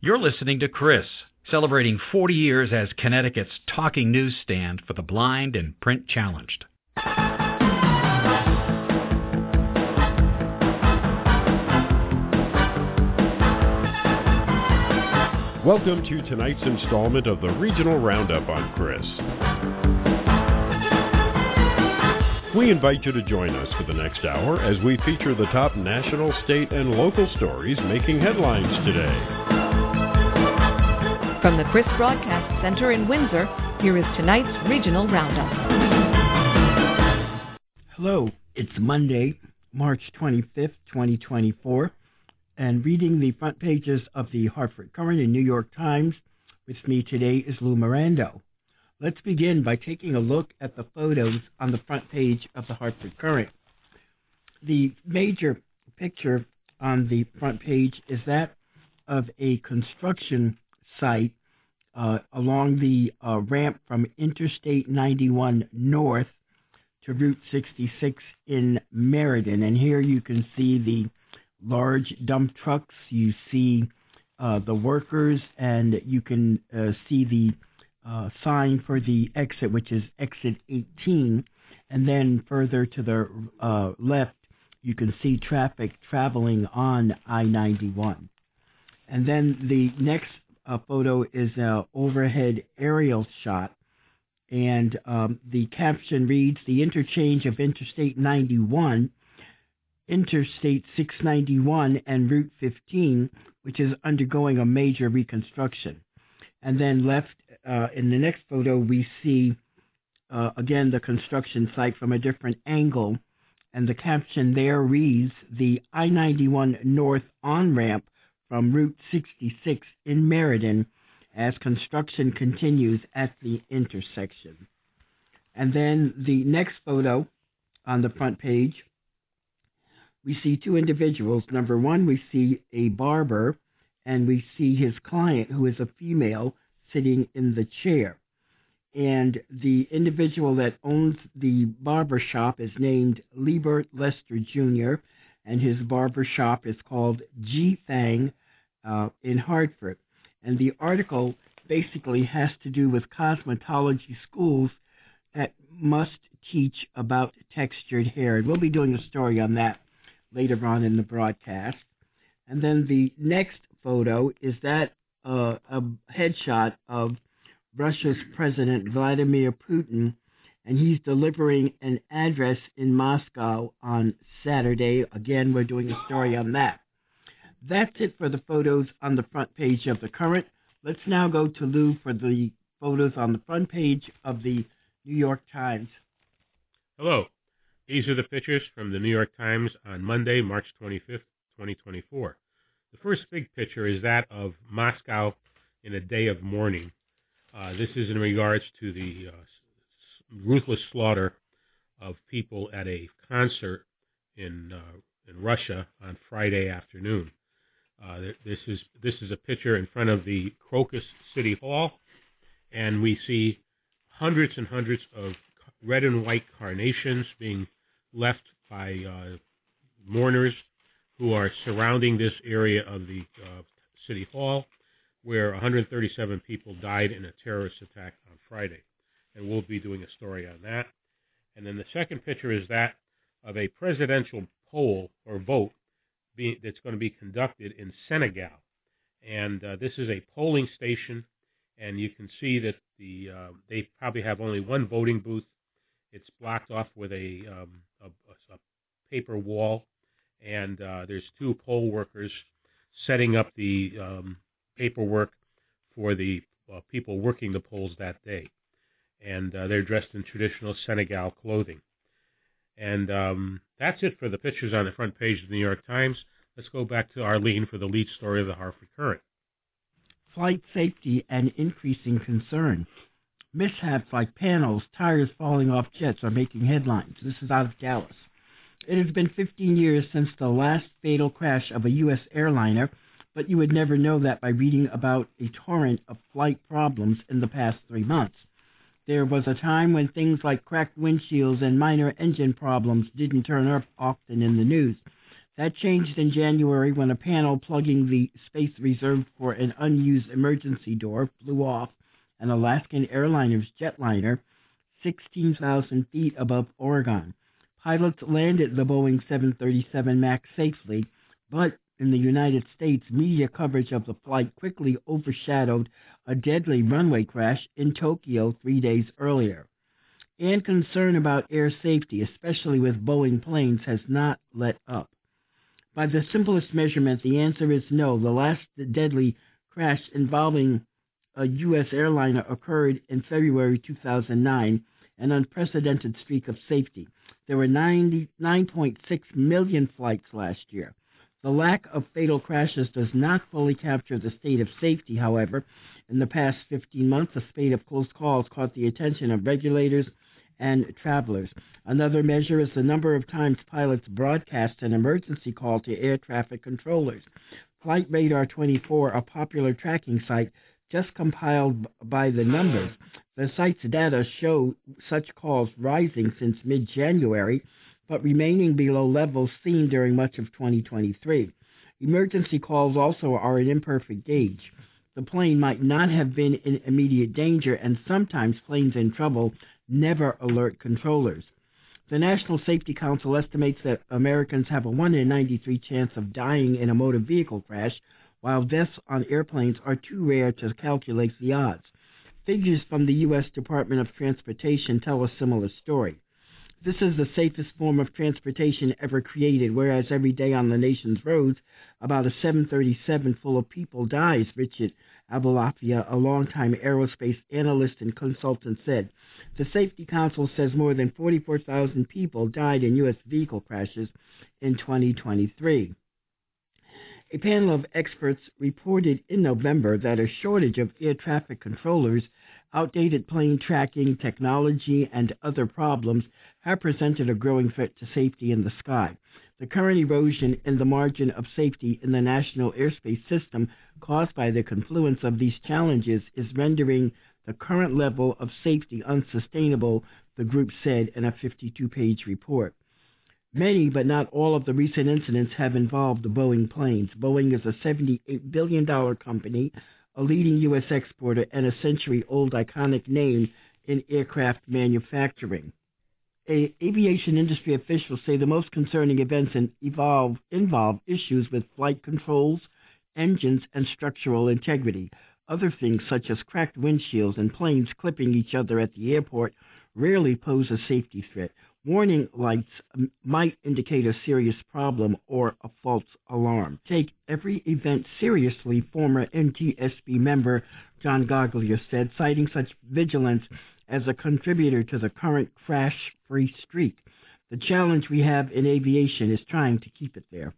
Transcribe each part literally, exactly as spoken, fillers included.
You're listening to Chris, celebrating forty years as Connecticut's talking newsstand for the blind and print challenged. Welcome to tonight's installment of the Regional Roundup on Chris. We invite you to join us for the next hour as we feature the top national, state, and local stories making headlines today. From the Chris Broadcast Center in Windsor, here is tonight's Regional Roundup. Hello, it's Monday, March twenty-fifth, twenty twenty-four, and reading the front pages of the Hartford Courant and New York Times with me today is Lou Mirando. Let's begin by taking a look at the photos on the front page of the Hartford Courant. The major picture on the front page is that of a construction site uh, along the uh, ramp from Interstate ninety-one north to Route sixty-six in Meriden. And here you can see the large dump trucks, you see uh, the workers, and you can uh, see the uh, sign for the exit, which is exit eighteen. And then further to the uh, left, you can see traffic traveling on I ninety-one. And then the next uh, photo is an overhead aerial shot, and um, the caption reads, "The interchange of Interstate ninety-one, Interstate six ninety-one, and Route fifteen, which is undergoing a major reconstruction." And then left uh, in the next photo, we see, uh, again, the construction site from a different angle. And the caption there reads, "The I ninety-one North on-ramp from Route sixty-six in Meriden as construction continues at the intersection." And then the next photo on the front page, we see two individuals. Number one, we see a barber, and we see his client, who is a female, sitting in the chair. And the individual that owns the barber shop is named Liebert Lester Junior, and his barber shop is called G-Fang uh, in Hartford. And the article basically has to do with cosmetology schools that must teach about textured hair. And we'll be doing a story on that later on in the broadcast. And then the next photo is that uh, a headshot of Russia's President Vladimir Putin, and he's delivering an address in Moscow on Saturday. Again, we're doing a story on that. That's it for the photos on the front page of the Courant. Let's now go to Lou for the photos on the front page of the New York Times. Hello. These are the pictures from the New York Times on Monday, March twenty-fifth, twenty twenty-four. The first big picture is that of Moscow in a day of mourning. Uh, this is in regards to the uh, ruthless slaughter of people at a concert in uh, in Russia on Friday afternoon. Uh, this is this is a picture in front of the Crocus City Hall, and we see hundreds and hundreds of red and white carnations being left by uh, mourners who are surrounding this area of the uh, City Hall, where one hundred thirty-seven people died in a terrorist attack on Friday. And we'll be doing a story on that. And then the second picture is that of a presidential poll or vote being, that's going to be conducted in Senegal. And uh, this is a polling station, and you can see that the uh, they probably have only one voting booth. It's blocked off with a, um, a, a paper wall, and uh, there's two poll workers setting up the um, paperwork for the uh, people working the polls that day. And uh, they're dressed in traditional Senegal clothing. And um, that's it for the pictures on the front page of the New York Times. Let's go back to Arlene for the lead story of the Hartford Courant. Flight safety and increasing concern. Mishaps like panels, tires falling off jets are making headlines. This is out of Dallas. It has been fifteen years since the last fatal crash of a U S airliner, but you would never know that by reading about a torrent of flight problems in the past three months. There was a time when things like cracked windshields and minor engine problems didn't turn up often in the news. That changed in January when a panel plugging the space reserved for an unused emergency door blew off an Alaskan Airlines jetliner sixteen thousand feet above Oregon. Pilots landed the Boeing seven thirty-seven MAX safely, but in the United States, media coverage of the flight quickly overshadowed a deadly runway crash in Tokyo three days earlier. And concern about air safety, especially with Boeing planes, has not let up. By the simplest measurement, the answer is no. The last deadly crash involving a U S airliner occurred in February two thousand nine, an unprecedented streak of safety. There were ninety-nine point six million flights last year. The lack of fatal crashes does not fully capture the state of safety, however. In the past fifteen months, a spate of close calls caught the attention of regulators and travelers. Another measure is the number of times pilots broadcast an emergency call to air traffic controllers. Flight Radar twenty-four, a popular tracking site, just compiled by the numbers. The site's data show such calls rising since mid-January, but remaining below levels seen during much of twenty twenty-three. Emergency calls also are an imperfect gauge. The plane might not have been in immediate danger, and sometimes planes in trouble never alert controllers. The National Safety Council estimates that Americans have a one in ninety-three chance of dying in a motor vehicle crash, while deaths on airplanes are too rare to calculate the odds. Figures from the U S Department of Transportation tell a similar story. This is the safest form of transportation ever created, whereas every day on the nation's roads, about a seven thirty-seven full of people dies, Richard Abalafia, a longtime aerospace analyst and consultant, said. The Safety Council says more than forty-four thousand people died in U S vehicle crashes in twenty twenty-three. A panel of experts reported in November that a shortage of air traffic controllers, outdated plane tracking technology, and other problems have presented a growing threat to safety in the sky. The current erosion in the margin of safety in the national airspace system caused by the confluence of these challenges is rendering the current level of safety unsustainable, the group said in a fifty-two page report. Many, but not all, of the recent incidents have involved the Boeing planes. Boeing is a seventy-eight billion dollars company, a leading U S exporter, and a century-old iconic name in aircraft manufacturing. A, aviation industry officials say the most concerning events involve, involve issues with flight controls, engines, and structural integrity. Other things, such as cracked windshields and planes clipping each other at the airport, rarely pose a safety threat. Warning lights might indicate a serious problem or a false alarm. Take every event seriously, former N T S B member John Goglia said, citing such vigilance as a contributor to the current crash-free streak. The challenge we have in aviation is trying to keep it there.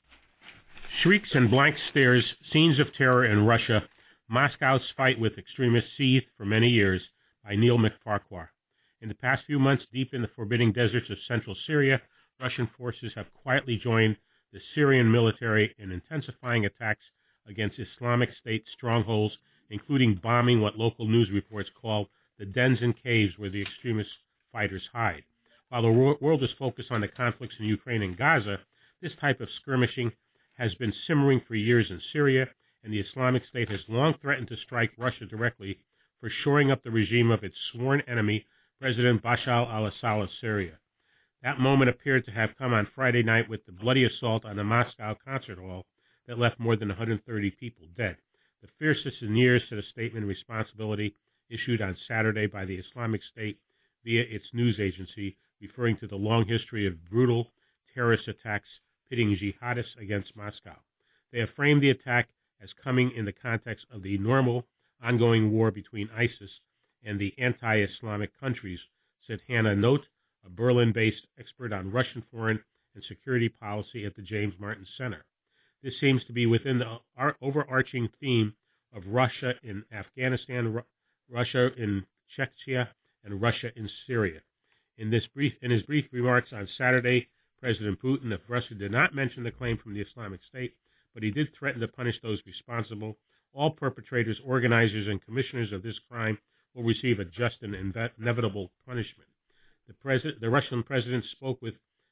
Shrieks and blank stares, scenes of terror in Russia, Moscow's fight with extremists seethed for many years, by Neil McFarquhar. In the past few months, deep in the forbidding deserts of central Syria, Russian forces have quietly joined the Syrian military in intensifying attacks against Islamic State strongholds, including bombing what local news reports call the dens and caves where the extremist fighters hide. While the world is focused on the conflicts in Ukraine and Gaza, this type of skirmishing has been simmering for years in Syria, and the Islamic State has long threatened to strike Russia directly for shoring up the regime of its sworn enemy, President Bashar al-Assad of Syria. That moment appeared to have come on Friday night with the bloody assault on the Moscow concert hall that left more than one hundred thirty people dead, the fiercest in years, to the statement of responsibility issued on Saturday by the Islamic State via its news agency, referring to the long history of brutal terrorist attacks pitting jihadists against Moscow. They have framed the attack as coming in the context of the normal, ongoing war between ISIS and the anti-Islamic countries, said Hannah Note, a Berlin-based expert on Russian foreign and security policy at the James Martin Center. This seems to be within the overarching theme of Russia in Afghanistan, Ru- Russia in Czechia, and Russia in Syria. In, this brief, in his brief remarks on Saturday, President Putin of Russia did not mention the claim from the Islamic State, but he did threaten to punish those responsible. All perpetrators, organizers, and commissioners of this crime will receive a just and inevitable punishment. The, president, the Russian president spoke with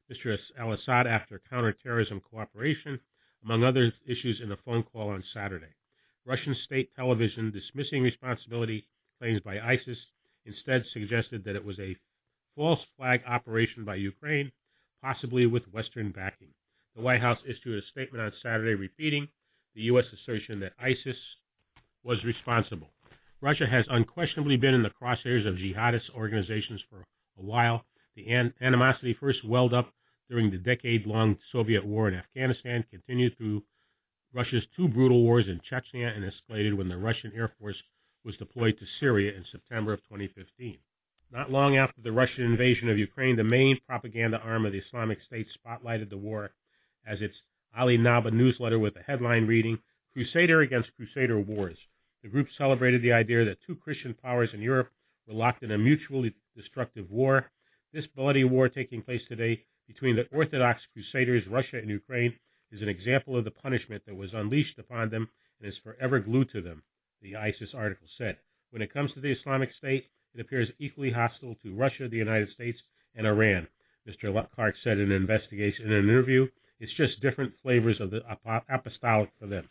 Mister al-Assad after counterterrorism cooperation, among other issues, in a phone call on Saturday. Russian state television, dismissing responsibility claims by ISIS, instead suggested that it was a false flag operation by Ukraine, possibly with Western backing. The White House issued a statement on Saturday repeating the U S assertion that ISIS was responsible. Russia has unquestionably been in the crosshairs of jihadist organizations for a while. The an- animosity first welled up during the decade-long Soviet war in Afghanistan, continued through Russia's two brutal wars in Chechnya, and escalated when the Russian Air Force was deployed to Syria in September of twenty fifteen. Not long after the Russian invasion of Ukraine, the main propaganda arm of the Islamic State spotlighted the war as its Ali Naba newsletter with a headline reading, "Crusader Against Crusader Wars." The group celebrated the idea that two Christian powers in Europe were locked in a mutually destructive war. This bloody war taking place today between the Orthodox Crusaders, Russia and Ukraine, is an example of the punishment that was unleashed upon them and is forever glued to them, the ISIS article said. When it comes to the Islamic State, it appears equally hostile to Russia, the United States, and Iran, Mister Clark said in an investigation in an interview. It's just different flavors of the apostolic for them.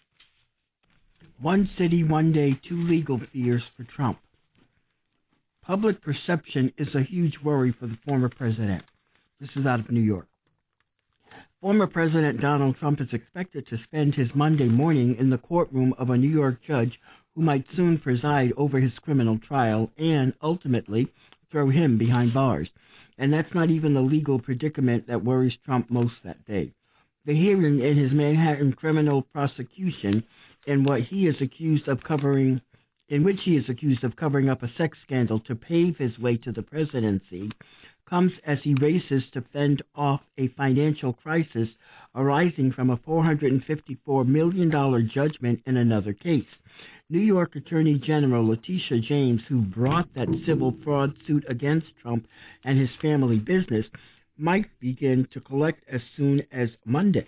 One city, one day, two legal fears for Trump. Public perception is a huge worry for the former president. This is out of New York. Former President Donald Trump is expected to spend his Monday morning in the courtroom of a New York judge who might soon preside over his criminal trial and, ultimately, throw him behind bars. And that's not even the legal predicament that worries Trump most that day. The hearing in his Manhattan criminal prosecution in what he is accused of covering, in which he is accused of covering up a sex scandal to pave his way to the presidency, comes as he races to fend off a financial crisis arising from a four hundred fifty-four million dollars judgment in another case. New York Attorney General Letitia James, who brought that civil fraud suit against Trump and his family business, might begin to collect as soon as Monday.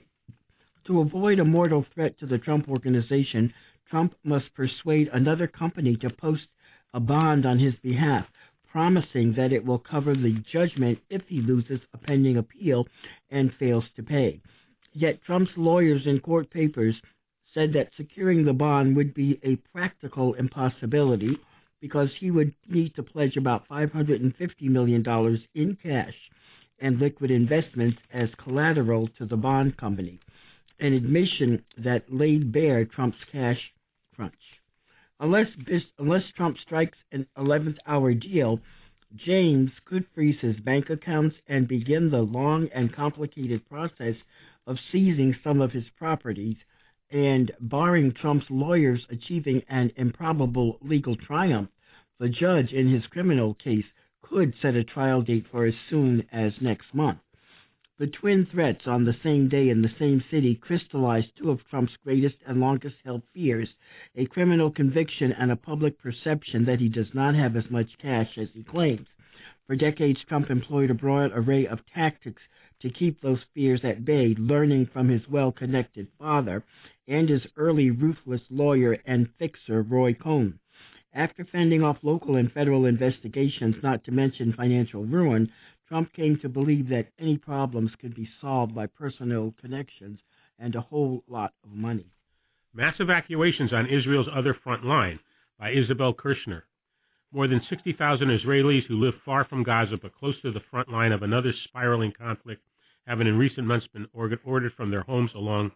To avoid a mortal threat to the Trump Organization, Trump must persuade another company to post a bond on his behalf, promising that it will cover the judgment if he loses a pending appeal and fails to pay. Yet Trump's lawyers in court papers said that securing the bond would be a practical impossibility because he would need to pledge about five hundred fifty million dollars in cash and liquid investments as collateral to the bond company, an admission that laid bare Trump's cash crunch. Unless, unless Trump strikes an eleventh hour deal, James could freeze his bank accounts and begin the long and complicated process of seizing some of his properties, and barring Trump's lawyers achieving an improbable legal triumph, the judge in his criminal case could set a trial date for as soon as next month. The twin threats on the same day in the same city crystallized two of Trump's greatest and longest-held fears, a criminal conviction and a public perception that he does not have as much cash as he claims. For decades, Trump employed a broad array of tactics to keep those fears at bay, learning from his well-connected father and his early ruthless lawyer and fixer, Roy Cohn. After fending off local and federal investigations, not to mention financial ruin, Trump came to believe that any problems could be solved by personal connections and a whole lot of money. Mass evacuations on Israel's other front line by Isabel Kirshner. More than sixty thousand Israelis who live far from Gaza but close to the front line of another spiraling conflict have in recent months been ordered from their homes along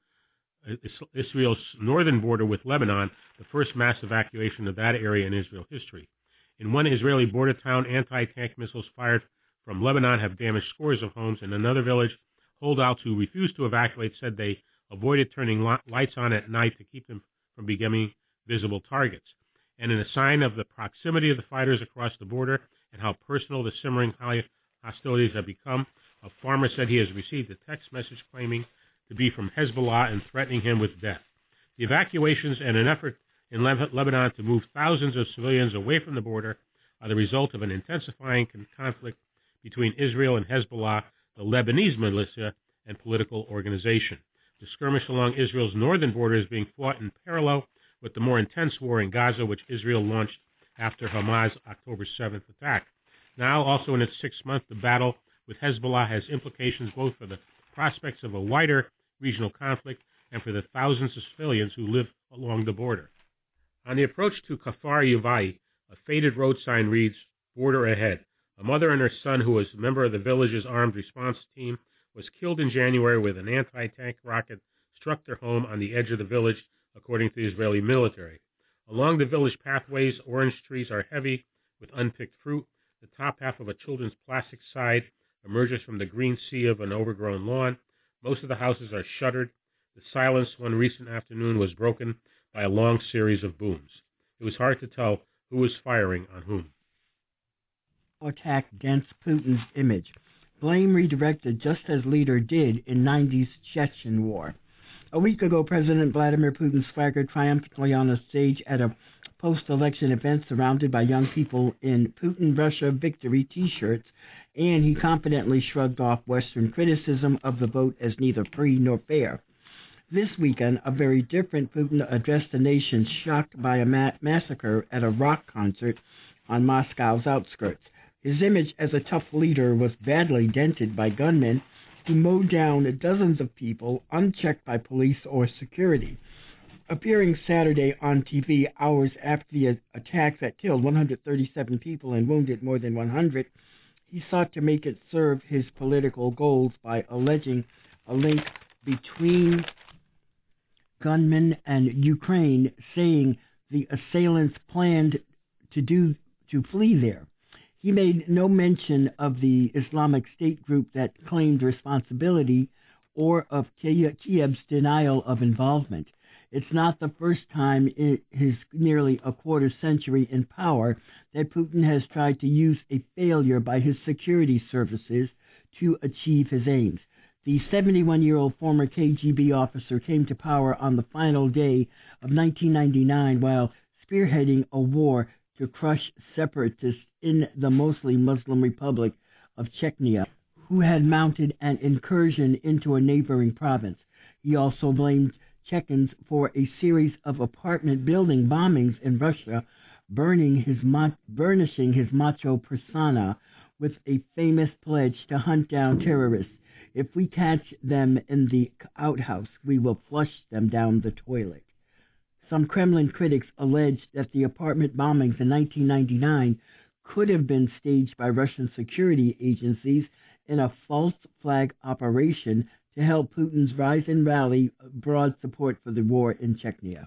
Israel's northern border with Lebanon, the first mass evacuation of that area in Israel history. In one Israeli border town, anti-tank missiles fired from Lebanon have damaged scores of homes. In another village, holdouts who refused to evacuate said they avoided turning lights on at night to keep them from becoming visible targets. And in a sign of the proximity of the fighters across the border and how personal the simmering hostilities have become, a farmer said he has received a text message claiming to be from Hezbollah and threatening him with death. The evacuations and an effort in Lebanon to move thousands of civilians away from the border are the result of an intensifying conflict between Israel and Hezbollah, the Lebanese militia and political organization. The skirmish along Israel's northern border is being fought in parallel with the more intense war in Gaza, which Israel launched after Hamas' October seventh attack. Now, also in its sixth month, the battle with Hezbollah has implications both for the prospects of a wider regional conflict and for the thousands of civilians who live along the border. On the approach to Kfar Yuvai, a faded road sign reads, "Border ahead." A mother and her son, who was a member of the village's armed response team, was killed in January with an anti-tank rocket struck their home on the edge of the village, according to the Israeli military. Along the village pathways, orange trees are heavy with unpicked fruit. The top half of a children's plastic side emerges from the green sea of an overgrown lawn. Most of the houses are shuttered. The silence one recent afternoon was broken by a long series of booms. It was hard to tell who was firing on whom. Attack against Putin's image. Blame redirected just as leader did in nineties Chechen war. A week ago, President Vladimir Putin swaggered triumphantly on a stage at a post-election event surrounded by young people in Putin Russia Victory t-shirts, and he confidently shrugged off Western criticism of the vote as neither free nor fair. This weekend, a very different Putin addressed the nation shocked by a ma- massacre at a rock concert on Moscow's outskirts. His image as a tough leader was badly dented by gunmen who mowed down dozens of people unchecked by police or security. Appearing Saturday on T V hours after the attacks that killed one hundred thirty-seven people and wounded more than one hundred, he sought to make it serve his political goals by alleging a link between gunmen and Ukraine, saying the assailants planned to do to flee there. He made no mention of the Islamic State group that claimed responsibility or of Kiev's denial of involvement. It's not the first time in his nearly a quarter century in power that Putin has tried to use a failure by his security services to achieve his aims. The seventy-one-year-old former K G B officer came to power on the final day of nineteen ninety-nine while spearheading a war to crush separatists in the mostly Muslim Republic of Chechnya, who had mounted an incursion into a neighboring province. He also blamed Chechens for a series of apartment building bombings in Russia, burning his burnishing his macho persona with a famous pledge to hunt down terrorists. If we catch them in the outhouse, we will flush them down the toilet. Some Kremlin critics alleged that the apartment bombings in nineteen ninety-nine could have been staged by Russian security agencies in a false flag operation to help Putin's rise and rally broad support for the war in Chechnya.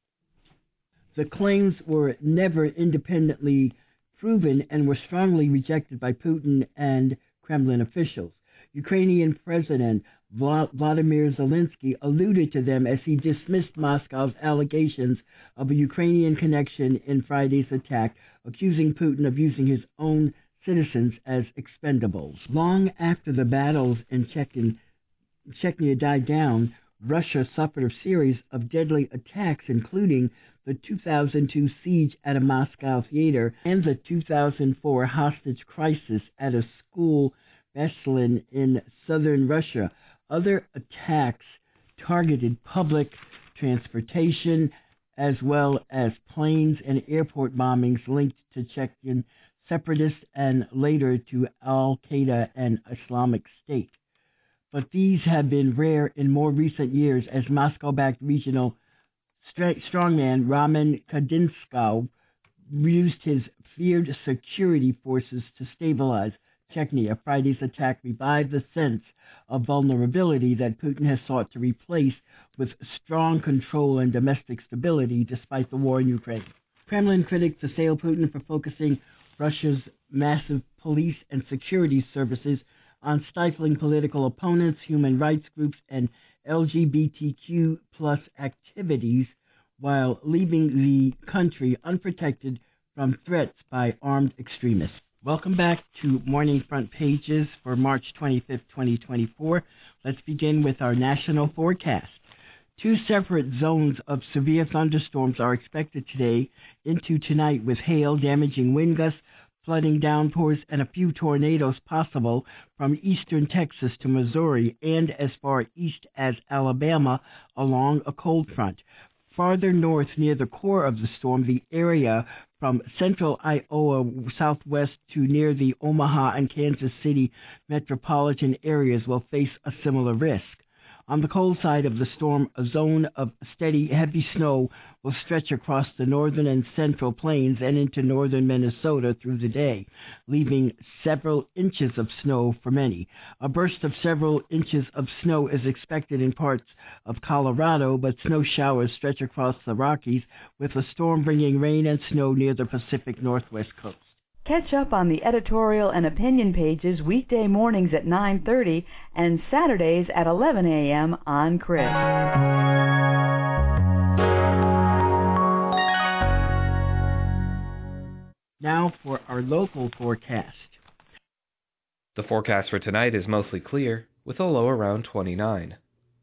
The claims were never independently proven and were strongly rejected by Putin and Kremlin officials. Ukrainian President Vladimir Zelensky alluded to them as he dismissed Moscow's allegations of a Ukrainian connection in Friday's attack, accusing Putin of using his own citizens as expendables. Long after the battles in Chechnya, Chechnya died down, Russia suffered a series of deadly attacks, including the two thousand two siege at a Moscow theater and the two thousand four hostage crisis at a school Beslan in southern Russia. Other attacks targeted public transportation as well as planes and airport bombings linked to Chechen separatists and later to Al-Qaeda and Islamic State. But these have been rare in more recent years as Moscow-backed regional strongman Roman Kadynskov used his feared security forces to stabilize Chechnya. Friday's attack revived the sense of vulnerability that Putin has sought to replace with strong control and domestic stability despite the war in Ukraine. Kremlin critics assail Putin for focusing Russia's massive police and security services on stifling political opponents, human rights groups, and L G B T Q plus activities while leaving the country unprotected from threats by armed extremists. Welcome back to Morning Front Pages for March twenty-fifth, twenty twenty-four. Let's begin with our national forecast. Two separate zones of severe thunderstorms are expected today into tonight with hail, damaging wind gusts, flooding downpours, and a few tornadoes possible from eastern Texas to Missouri and as far east as Alabama along a cold front. Farther north, near the core of the storm, the area from central Iowa southwest to near the Omaha and Kansas City metropolitan areas will face a similar risk. On the cold side of the storm, a zone of steady, heavy snow will stretch across the northern and central plains and into northern Minnesota through the day, leaving several inches of snow for many. A burst of several inches of snow is expected in parts of Colorado, but snow showers stretch across the Rockies, with a storm bringing rain and snow near the Pacific Northwest coast. Catch up on the editorial and opinion pages weekday mornings at nine thirty and Saturdays at eleven a.m. on Chris. Now for our local forecast. The forecast for tonight is mostly clear, with a low around twenty-nine.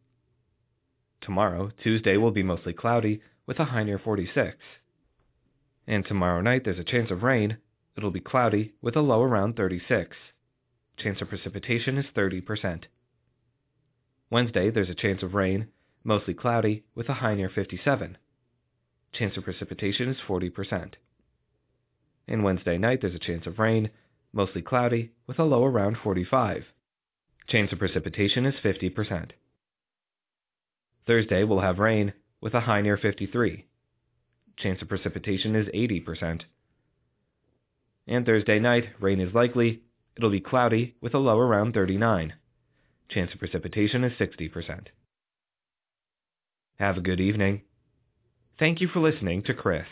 Tomorrow, Tuesday, will be mostly cloudy, with a high near forty-six. And tomorrow night there's a chance of rain. It'll be cloudy, with a low around thirty-six. Chance of precipitation is thirty percent. Wednesday, there's a chance of rain, mostly cloudy, with a high near fifty-seven. Chance of precipitation is forty percent. And Wednesday night, there's a chance of rain, mostly cloudy, with a low around forty-five. Chance of precipitation is fifty percent. Thursday, we'll have rain, with a high near fifty-three. Chance of precipitation is eighty percent. And Thursday night, rain is likely. It'll be cloudy, with a low around thirty-nine. Chance of precipitation is sixty percent. Have a good evening. Thank you for listening to Chris.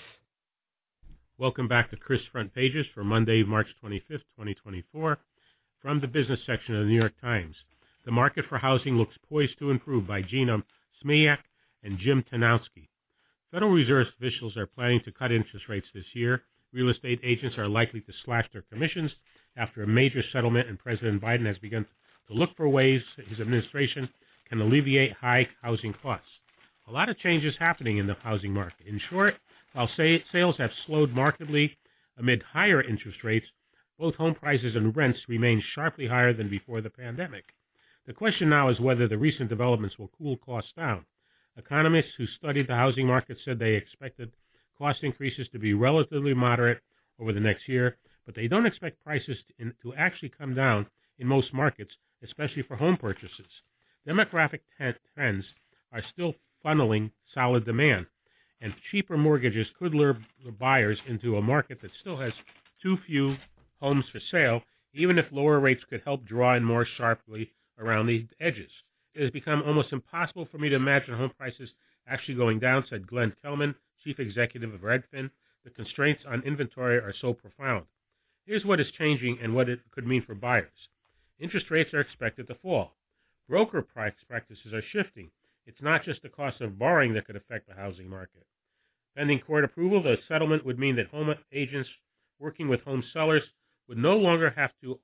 Welcome back to Chris Front Pages for Monday, March twenty-fifth, twenty twenty-four. From the business section of the New York Times. The market for housing looks poised to improve by Gina Smiak and Jim Tanowski. Federal Reserve officials are planning to cut interest rates this year. Real estate agents are likely to slash their commissions after a major settlement, and President Biden has begun to look for ways his administration can alleviate high housing costs. A lot of changes happening in the housing market. In short, while sales have slowed markedly amid higher interest rates, both home prices and rents remain sharply higher than before the pandemic. The question now is whether the recent developments will cool costs down. Economists who studied the housing market said they expected cost increases to be relatively moderate over the next year, but they don't expect prices to, in, to actually come down in most markets, especially for home purchases. Demographic t- trends are still funneling solid demand, and cheaper mortgages could lure buyers into a market that still has too few homes for sale, even if lower rates could help draw in more sharply around the edges. It has become almost impossible for me to imagine home prices actually going down, said Glenn Kelman, chief executive of Redfin. The constraints on inventory are so profound. Here's what is changing and what it could mean for buyers. Interest rates are expected to fall. Broker price practices are shifting. It's not just the cost of borrowing that could affect the housing market. Pending court approval, the settlement would mean that home agents working with home sellers would no longer have to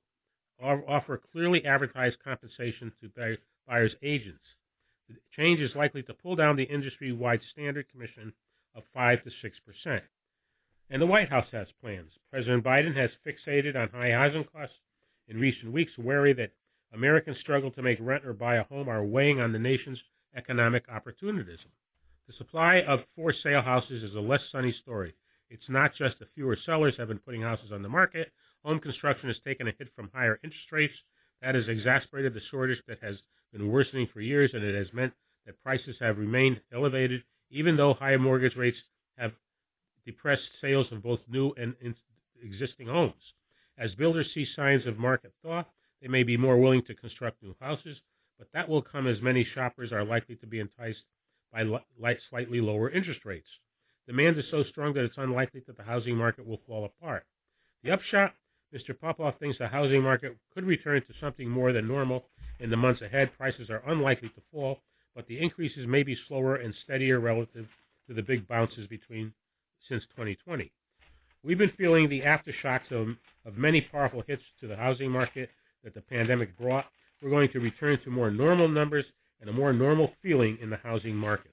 offer clearly advertised compensation to buyers' agents. The change is likely to pull down the industry-wide standard commission of five to six percent. And the White House has plans. President Biden has fixated on high housing costs in recent weeks, wary that Americans' struggle to make rent or buy a home are weighing on the nation's economic opportunism. The supply of for-sale houses is a less sunny story. It's not just that fewer sellers have been putting houses on the market. Home construction has taken a hit from higher interest rates. That has exacerbated the shortage that has been worsening for years, and it has meant that prices have remained elevated, even though higher mortgage rates have depressed sales of both new and existing homes. As builders see signs of market thaw, they may be more willing to construct new houses, but that will come as many shoppers are likely to be enticed by light, slightly lower interest rates. Demand is so strong that it's unlikely that the housing market will fall apart. The upshot, Mister Popoff thinks the housing market could return to something more than normal in the months ahead. Prices are unlikely to fall, but the increases may be slower and steadier relative to the big bounces between since twenty twenty. We've been feeling the aftershocks of, of many powerful hits to the housing market that the pandemic brought. We're going to return to more normal numbers and a more normal feeling in the housing markets.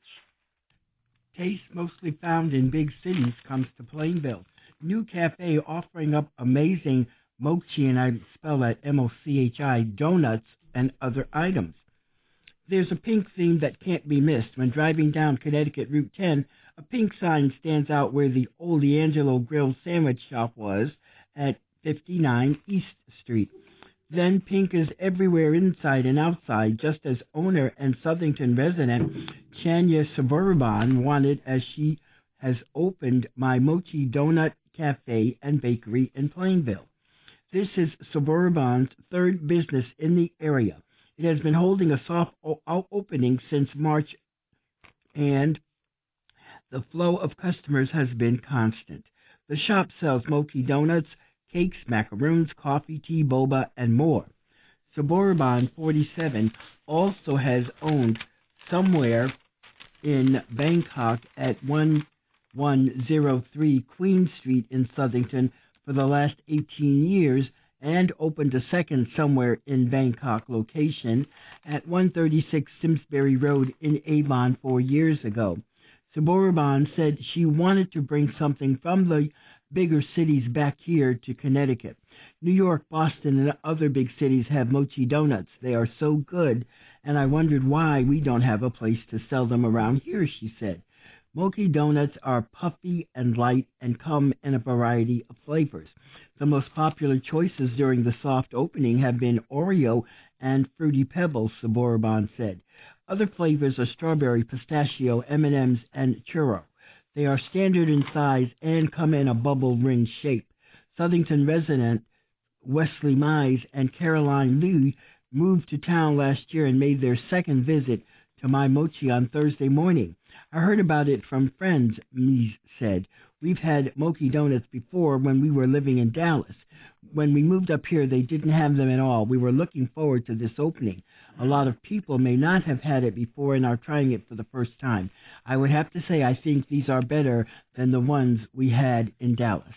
Taste mostly found in big cities comes to Plainville. New cafe offering up amazing mochi, and I spell that M O C H I, donuts and other items. There's a pink theme that can't be missed. When driving down Connecticut Route ten, a pink sign stands out where the old D'Angelo Grill sandwich shop was at fifty-nine East Street. Then pink is everywhere inside and outside, just as owner and Southington resident Chania Suburban wanted, as she has opened My Mochi Donut Cafe and Bakery in Plainville. This is Suburban's third business in the area. It has been holding a soft o- opening since March, and the flow of customers has been constant. The shop sells mochi donuts, cakes, macaroons, coffee, tea, boba, and more. Suburban forty-seven also has owned somewhere in Bangkok at one one zero three Queen Street in Southington for the last eighteen years, and opened a second somewhere in Bangkok location at one thirty-six Simsbury Road in Avon four years ago. Suburban said she wanted to bring something from the bigger cities back here to Connecticut. New York, Boston, and other big cities have mochi donuts. They are so good, and I wondered why we don't have a place to sell them around here, she said. Mochi donuts are puffy and light and come in a variety of flavors. The most popular choices during the soft opening have been Oreo and Fruity Pebbles, Suburban said. Other flavors are strawberry, pistachio, M and M's, and churro. They are standard in size and come in a bubble ring shape. Southington resident Wesley Mize and Caroline Lee moved to town last year and made their second visit to My Mochi on Thursday morning. I heard about it from friends, Mize said. We've had mochi donuts before when we were living in Dallas. When we moved up here, they didn't have them at all. We were looking forward to this opening. A lot of people may not have had it before and are trying it for the first time. I would have to say I think these are better than the ones we had in Dallas.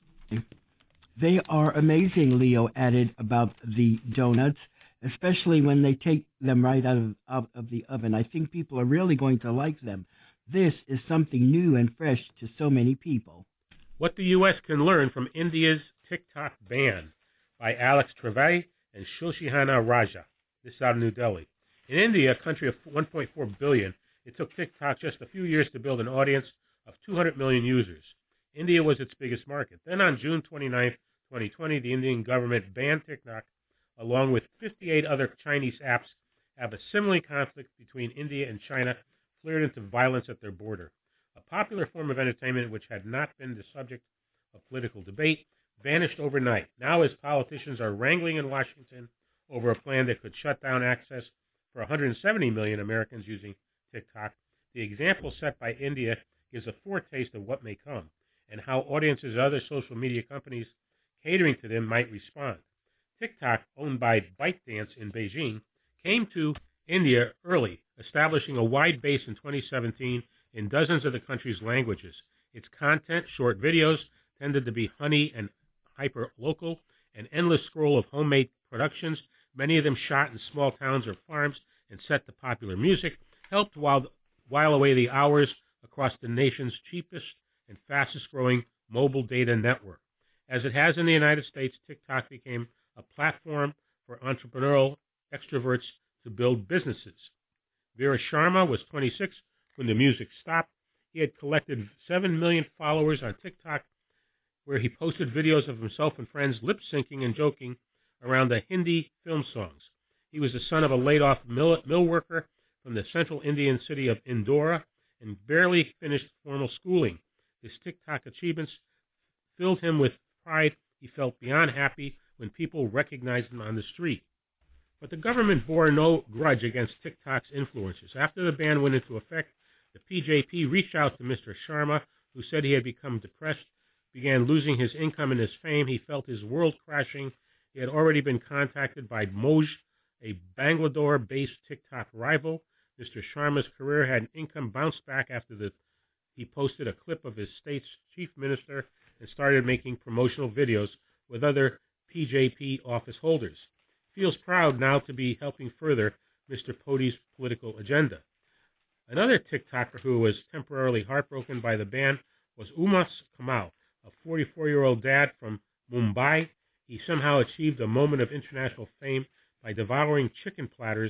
They are amazing, Leo added about the donuts, especially when they take them right out of, out of the oven. I think people are really going to like them. This is something new and fresh to so many people. What the U S can learn from India's TikTok ban, by Alex Trevay and Shoshihana Raja. This is out of New Delhi. In India, a country of one point four billion, it took TikTok just a few years to build an audience of two hundred million users. India was its biggest market. Then on June twenty-ninth, twenty twenty, the Indian government banned TikTok, along with fifty-eight other Chinese apps. Have a similar conflict between India and China flared into violence at their border. A popular form of entertainment which had not been the subject of political debate vanished overnight. Now, as politicians are wrangling in Washington over a plan that could shut down access for one hundred seventy million Americans using TikTok, the example set by India gives a foretaste of what may come and how audiences of other social media companies catering to them might respond. TikTok, owned by ByteDance in Beijing, came to India early, establishing a wide base in twenty seventeen in dozens of the country's languages. Its content, short videos, tended to be honey and hyper-local, an endless scroll of homemade productions, many of them shot in small towns or farms and set to popular music, helped while, while away the hours across the nation's cheapest and fastest-growing mobile data network. As it has in the United States, TikTok became a platform for entrepreneurial extroverts to build businesses. Vera Sharma was twenty-six when the music stopped. He had collected seven million followers on TikTok, where he posted videos of himself and friends lip-syncing and joking around the Hindi film songs. He was the son of a laid-off mill, mill worker from the central Indian city of Indore and barely finished formal schooling. His TikTok achievements filled him with pride. He felt beyond happy when people recognized him on the street. But the government bore no grudge against TikTok's influencers. After the ban went into effect, the P J P reached out to Mister Sharma, who said he had become depressed, began losing his income and his fame. He felt his world crashing. He had already been contacted by Moj, a Bangalore-based TikTok rival. Mister Sharma's career had income bounced back after the, he posted a clip of his state's chief minister and started making promotional videos with other P J P office holders. He feels proud now to be helping further Mister Modi's political agenda. Another TikToker who was temporarily heartbroken by the ban was Umas Kamal, a forty-four-year-old dad from Mumbai. He somehow achieved a moment of international fame by devouring chicken platters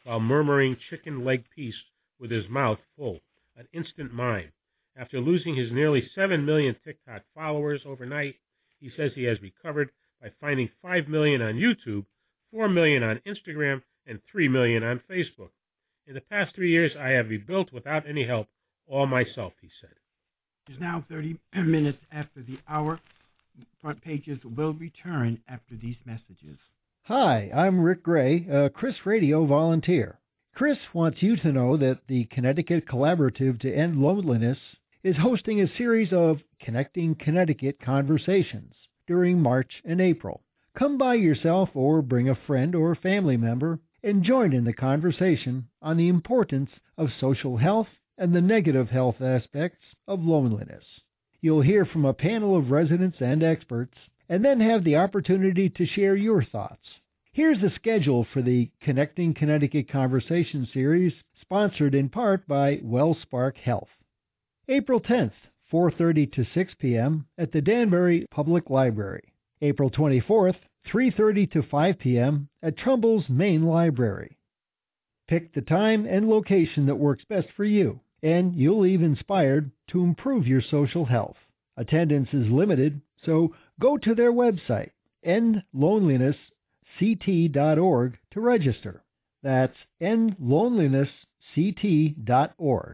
while murmuring chicken leg piece with his mouth full, an instant mime. After losing his nearly seven million TikTok followers overnight, he says he has recovered by finding five million on YouTube, four million on Instagram, and three million on Facebook. In the past three years, I have rebuilt without any help all myself, he said. It's now thirty minutes after the hour. Front Pages will return after these messages. Hi, I'm Rick Gray, a Chris Radio volunteer. Chris wants you to know that the Connecticut Collaborative to End Loneliness is hosting a series of Connecting Connecticut conversations during March and April. Come by yourself or bring a friend or family member and join in the conversation on the importance of social health and the negative health aspects of loneliness. You'll hear from a panel of residents and experts, and then have the opportunity to share your thoughts. Here's the schedule for the Connecting Connecticut Conversation Series, sponsored in part by WellSpark Health. April tenth, four thirty to six p.m. at the Danbury Public Library. April twenty-fourth, three thirty to five p.m. at Trumbull's Main Library. Pick the time and location that works best for you, and you'll leave inspired to improve your social health. Attendance is limited, so go to their website, end loneliness c t dot org, to register. That's end loneliness c t dot org.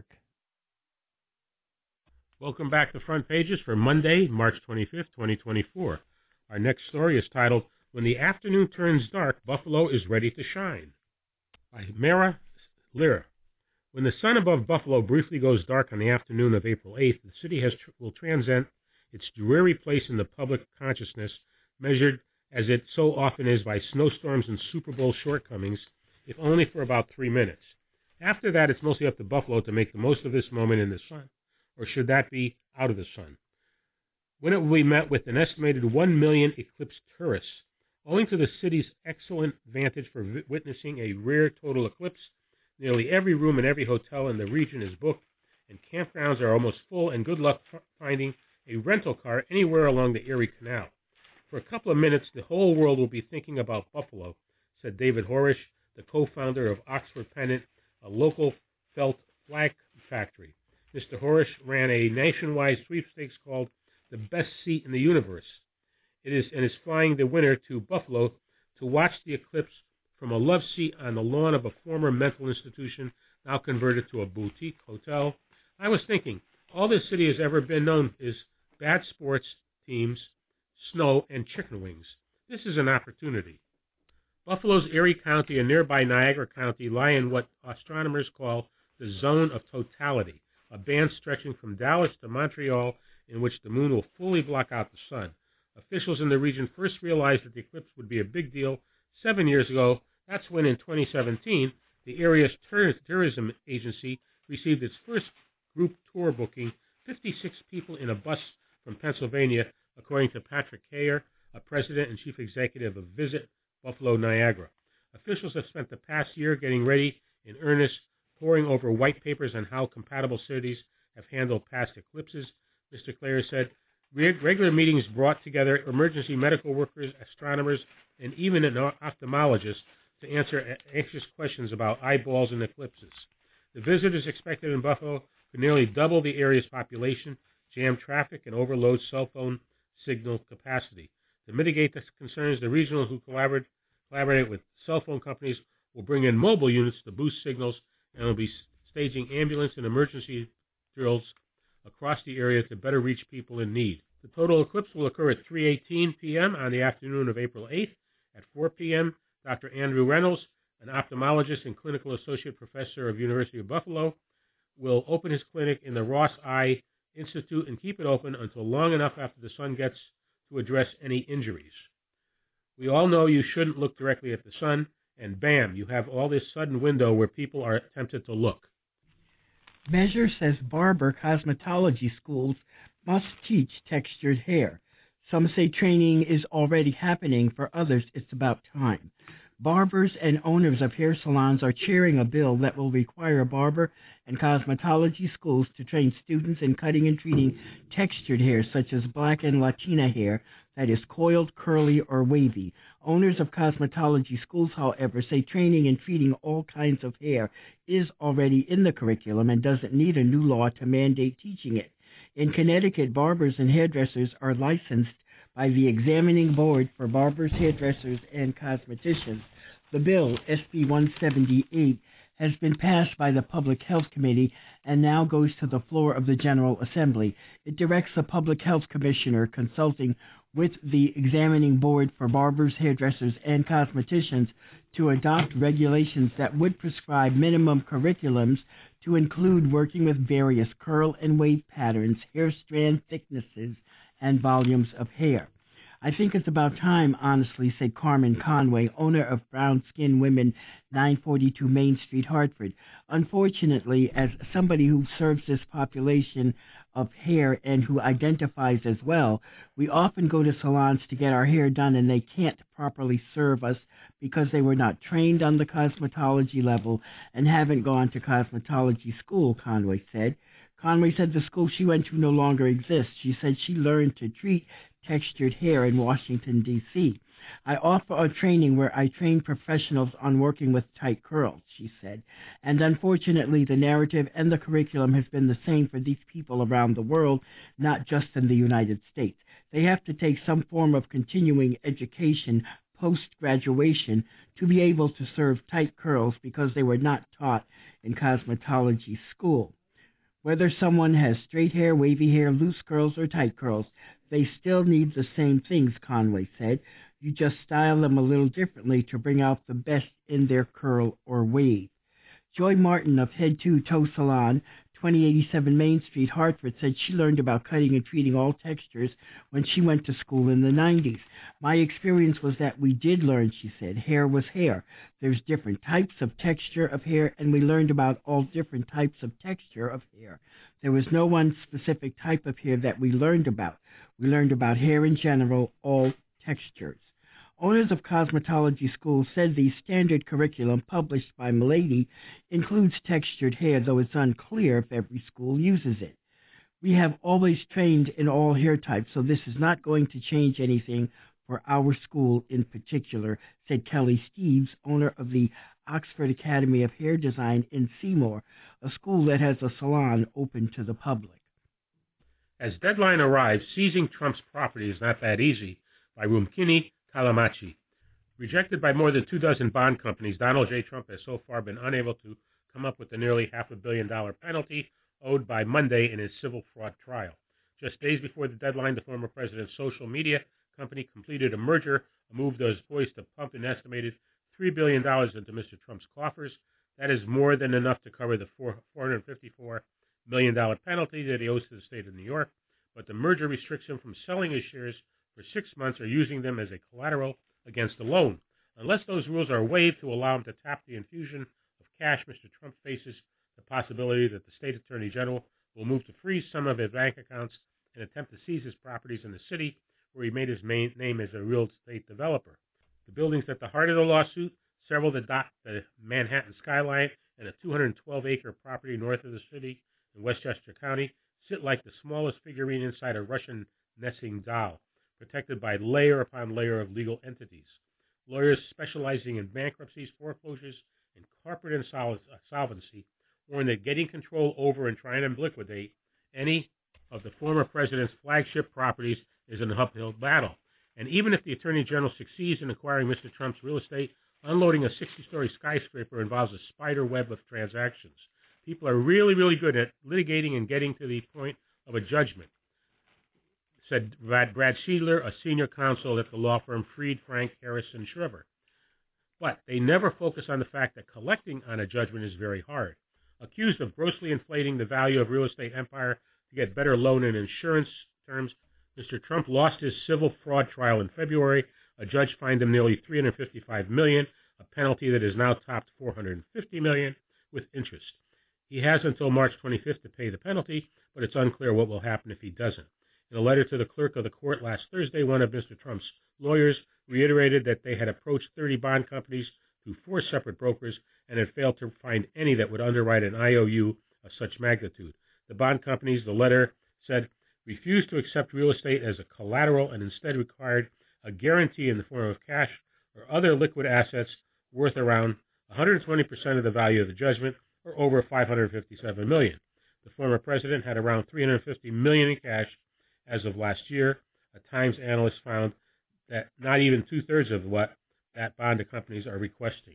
Welcome back to Front Pages for Monday, March twenty-fifth, twenty twenty-four. Our next story is titled, When the Afternoon Turns Dark, Buffalo is Ready to Shine, by Mara Lira. When the sun above Buffalo briefly goes dark on the afternoon of April eighth, the city has will transcend its dreary place in the public consciousness, measured as it so often is by snowstorms and Super Bowl shortcomings, if only for about three minutes. After that, it's mostly up to Buffalo to make the most of this moment in the sun, or should that be out of the sun, when it will be met with an estimated one million eclipse tourists. Owing to the city's excellent vantage for vi- witnessing a rare total eclipse, nearly every room in every hotel in the region is booked, and campgrounds are almost full, and good luck f- finding a rental car anywhere along the Erie Canal. For a couple of minutes, the whole world will be thinking about Buffalo, said David Horish, the co-founder of Oxford Pennant, a local felt flag factory. Mister Horish ran a nationwide sweepstakes called The Best Seat in the Universe. It is and is flying the winner to Buffalo to watch the eclipse from a love seat on the lawn of a former mental institution, now converted to a boutique hotel. I was thinking, all this city has ever been known is bad sports teams, snow, and chicken wings. This is an opportunity. Buffalo's Erie County and nearby Niagara County lie in what astronomers call the zone of totality, a band stretching from Dallas to Montreal in which the moon will fully block out the sun. Officials in the region first realized that the eclipse would be a big deal seven years ago. That's when, in twenty seventeen, the area's tur- tourism agency received its first group tour booking, fifty-six people in a bus from Pennsylvania, according to Patrick Kayer, a president and chief executive of Visit Buffalo Niagara. Officials have spent the past year getting ready in earnest, poring over white papers on how compatible cities have handled past eclipses. Mister Clare said, regular meetings brought together emergency medical workers, astronomers, and even an ophthalmologist to answer anxious questions about eyeballs and eclipses. The visitors expected in Buffalo could nearly double the area's population, jam traffic, and overload cell phone signal capacity. To mitigate the concerns, the regional who collaborate, collaborate with cell phone companies will bring in mobile units to boost signals and will be staging ambulance and emergency drills across the area to better reach people in need. The total eclipse will occur at three eighteen p.m. on the afternoon of April eighth. At four p.m., Doctor Andrew Reynolds, an ophthalmologist and clinical associate professor of University of Buffalo, will open his clinic in the Ross Eye Institute and keep it open until long enough after the sun gets to address any injuries. We all know you shouldn't look directly at the sun, and bam, you have all this sudden window where people are tempted to look. Measure says barber cosmetology schools must teach textured hair. Some say training is already happening. For others, it's about time. Barbers and owners of hair salons are cheering a bill that will require barber and cosmetology schools to train students in cutting and treating textured hair, such as black and Latina hair that is coiled, curly, or wavy. Owners of cosmetology schools, however, say training and treating all kinds of hair is already in the curriculum and doesn't need a new law to mandate teaching it. In Connecticut, barbers and hairdressers are licensed by the Examining Board for Barbers, Hairdressers, and Cosmeticians. The bill, S B one seventy-eight, has been passed by the Public Health Committee and now goes to the floor of the General Assembly. It directs the Public Health Commissioner, consulting with the Examining Board for Barbers, Hairdressers, and Cosmeticians, to adopt regulations that would prescribe minimum curriculums to include working with various curl and wave patterns, hair strand thicknesses, and volumes of hair. I think it's about time, honestly, said Carmen Conway, owner of Brown Skin Women, nine forty-two Main Street, Hartford. Unfortunately, as somebody who serves this population of hair and who identifies as well, we often go to salons to get our hair done and they can't properly serve us because they were not trained on the cosmetology level and haven't gone to cosmetology school, Conway said. Conway said the school she went to no longer exists. She said she learned to treat textured hair in Washington, D C I offer a training where I train professionals on working with tight curls, she said. And unfortunately, the narrative and the curriculum has been the same for these people around the world, not just in the United States. They have to take some form of continuing education post-graduation to be able to serve tight curls because they were not taught in cosmetology school. Whether someone has straight hair, wavy hair, loose curls, or tight curls, they still need the same things, Conway said. You just style them a little differently to bring out the best in their curl or wave. Joy Martin of Head to Toe Salon, twenty eighty-seven Main Street, Hartford, said she learned about cutting and treating all textures when she went to school in the nineties. My experience was that we did learn, she said. Hair was hair. There's different types of texture of hair, and we learned about all different types of texture of hair. There was no one specific type of hair that we learned about. We learned about hair in general, all textures. Owners of cosmetology schools said the standard curriculum published by Milady includes textured hair, though it's unclear if every school uses it. We have always trained in all hair types, so this is not going to change anything for our school in particular, said Kelly Steeves, owner of the Oxford Academy of Hair Design in Seymour, a school that has a salon open to the public. As deadline arrives, seizing Trump's property is not that easy, by Rumkini Calamachi. Rejected by more than two dozen bond companies, Donald J. Trump has so far been unable to come up with the nearly half a billion dollar penalty owed by Monday in his civil fraud trial. Just days before the deadline, the former president's social media company completed a merger, a move that was poised to pump an estimated three billion dollars into Mister Trump's coffers. That is more than enough to cover the four hundred fifty-four million dollars penalty that he owes to the state of New York, but the merger restricts him from selling his shares for six months or using them as a collateral against a loan. Unless those rules are waived to allow him to tap the infusion of cash, Mister Trump faces the possibility that the state attorney general will move to freeze some of his bank accounts and attempt to seize his properties in the city where he made his main name as a real estate developer. The buildings at the heart of the lawsuit, several that dot the Manhattan skyline and a two hundred twelve acre property north of the city in Westchester County, sit like the smallest figurine inside a Russian nesting doll, protected by layer upon layer of legal entities. Lawyers specializing in bankruptcies, foreclosures, and corporate insolvency warn that getting control over and trying to liquidate any of the former president's flagship properties is an uphill battle. And even if the Attorney General succeeds in acquiring Mister Trump's real estate, unloading a sixty-story skyscraper involves a spider web of transactions. People are really, really good at litigating and getting to the point of a judgment, said Brad Sheedler, a senior counsel at the law firm Fried, Frank, Harrison, Shriver. But they never focus on the fact that collecting on a judgment is very hard. Accused of grossly inflating the value of real estate empire to get better loan and insurance terms, Mister Trump lost his civil fraud trial in February. A judge fined him nearly three hundred fifty-five million dollars, a penalty that has now topped four hundred fifty million dollars with interest. He has until March twenty-fifth to pay the penalty, but it's unclear what will happen if he doesn't. In a letter to the clerk of the court last Thursday, one of Mister Trump's lawyers reiterated that they had approached thirty bond companies through four separate brokers and had failed to find any that would underwrite an I O U of such magnitude. The bond companies, the letter said, refused to accept real estate as a collateral and instead required a guarantee in the form of cash or other liquid assets worth around one hundred twenty percent of the value of the judgment, or over five hundred fifty-seven million dollars. The former president had around three hundred fifty million dollars in cash as of last year. A Times analyst found that not even two-thirds of what that bond companies are requesting.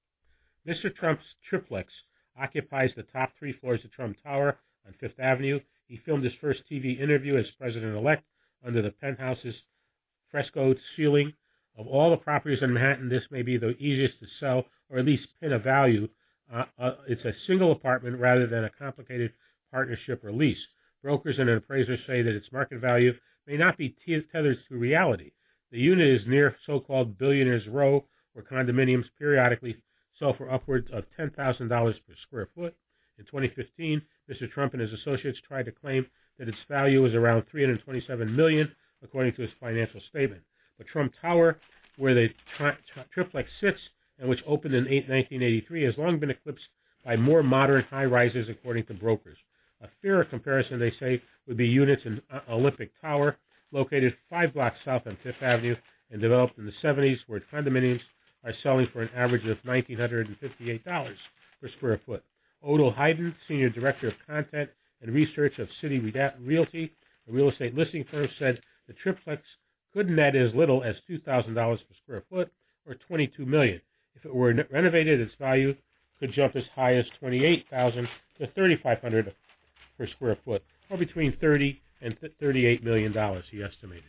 Mister Trump's triplex occupies the top three floors of Trump Tower on Fifth Avenue. He filmed his first T V interview as president-elect under the penthouse's frescoed ceiling. Of all the properties in Manhattan, this may be the easiest to sell or at least pin a value. Uh, uh, it's a single apartment rather than a complicated partnership or lease. Brokers and appraisers say that its market value may not be te- tethered to reality. The unit is near so-called Billionaires Row, where condominiums periodically sell for upwards of ten thousand dollars per square foot. In twenty fifteen, Mister Trump and his associates tried to claim that its value is around three hundred twenty-seven million dollars, according to his financial statement. But Trump Tower, where the tri- tri- triplex sits and which opened in nineteen eighty-three, has long been eclipsed by more modern high-rises, according to brokers. A fairer comparison, they say, would be units in uh, Olympic Tower, located five blocks south on Fifth Avenue and developed in the seventies, where condominiums are selling for an average of one thousand nine hundred fifty-eight dollars per square foot. Odell Hayden, Senior Director of Content and Research of City Realty, a real estate listing firm, said the triplex could net as little as two thousand dollars per square foot, or twenty-two million dollars. If it were renovated, its value could jump as high as twenty-eight thousand dollars to thirty-five hundred dollars per square foot, or between thirty and thirty-eight million dollars, he estimated.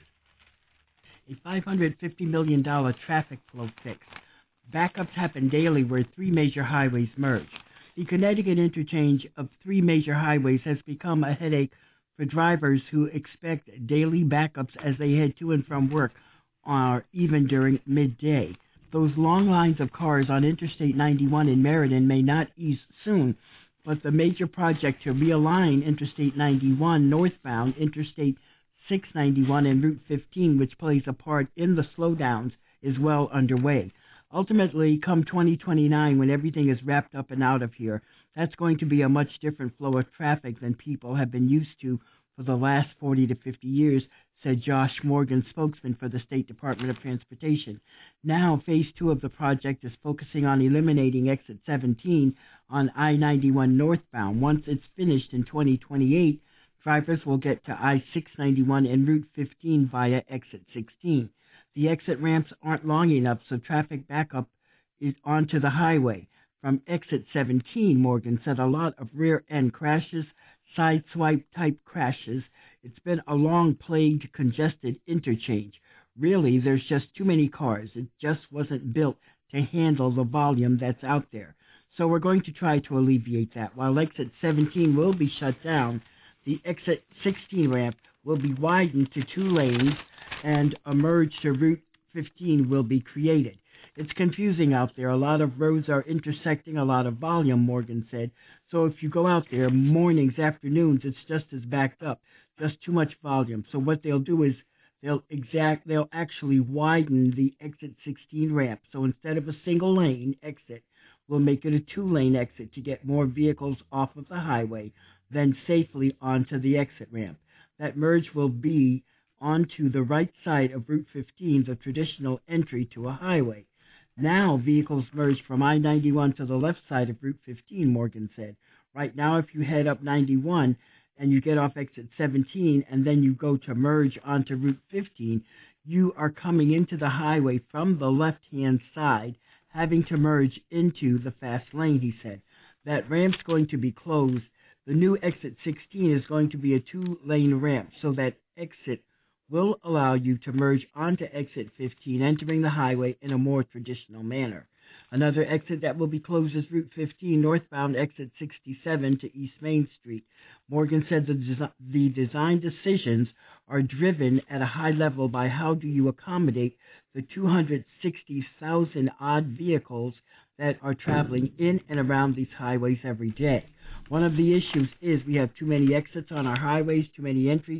A five hundred fifty million dollars traffic flow fix. Backups happen daily where three major highways merge. The Connecticut interchange of three major highways has become a headache for drivers who expect daily backups as they head to and from work, or even during midday. Those long lines of cars on Interstate ninety-one in Meriden may not ease soon, but the major project to realign Interstate ninety-one northbound, Interstate six ninety-one, and Route fifteen, which plays a part in the slowdowns, is well underway. Ultimately, come twenty twenty-nine, when everything is wrapped up and out of here, that's going to be a much different flow of traffic than people have been used to for the last forty to fifty years, said Josh Morgan, spokesman for the State Department of Transportation. Now, phase two of the project is focusing on eliminating exit seventeen on I ninety-one northbound. Once it's finished in twenty twenty-eight, drivers will get to I six ninety-one and Route fifteen via exit sixteen. The exit ramps aren't long enough, so traffic backup is onto the highway. From exit seventeen, Morgan said, a lot of rear-end crashes, side-swipe-type crashes. It's been a long-plagued, congested interchange. Really, there's just too many cars. It just wasn't built to handle the volume that's out there. So we're going to try to alleviate that. While exit seventeen will be shut down, the exit sixteen ramp will be widened to two lanes, and a merge to Route fifteen will be created. It's confusing out there. A lot of roads are intersecting, a lot of volume, Morgan said. So if you go out there mornings, afternoons, it's just as backed up, just too much volume. So what they'll do is they'll exact they'll actually widen the exit sixteen ramp. So instead of a single lane exit, we'll make it a two-lane exit to get more vehicles off of the highway, then safely onto the exit ramp. That merge will be onto the right side of Route fifteen, the traditional entry to a highway. Now vehicles merge from I ninety-one to the left side of Route fifteen, Morgan said. Right now, if you head up ninety-one and you get off exit seventeen and then you go to merge onto Route fifteen, you are coming into the highway from the left-hand side, having to merge into the fast lane, he said. That ramp's going to be closed. The new exit sixteen is going to be a two-lane ramp, so that exit will allow you to merge onto exit fifteen, entering the highway in a more traditional manner. Another exit that will be closed is Route fifteen, northbound exit sixty-seven to East Main Street. Morgan said the, desi- the design decisions are driven at a high level by how do you accommodate the two hundred sixty thousand odd vehicles that are traveling in and around these highways every day. One of the issues is we have too many exits on our highways, too many entry